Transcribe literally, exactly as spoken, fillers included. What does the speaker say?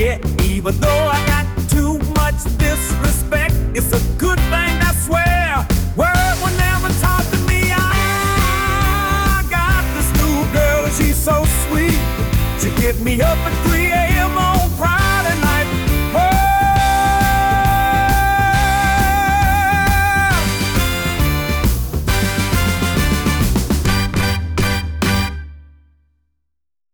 Yeah, even though I got too much disrespect, it's a good thing, I swear. Word will never talk to me. I got this new girl and she's so sweet. She get me up at three